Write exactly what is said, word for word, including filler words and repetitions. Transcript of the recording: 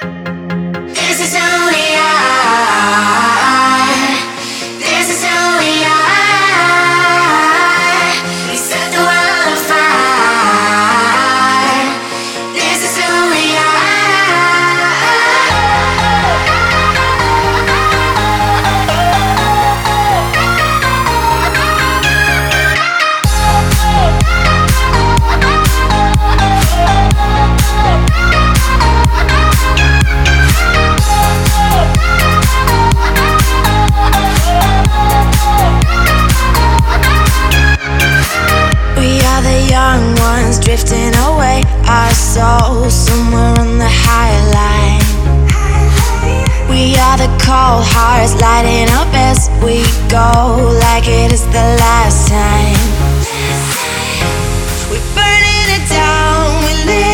This is who we are. This is who we are. We set the world on fire. This is who we young ones drifting away, our souls somewhere on the higher line. We are the cold hearts lighting up as we go, like it is the last time. We're burning it down, we live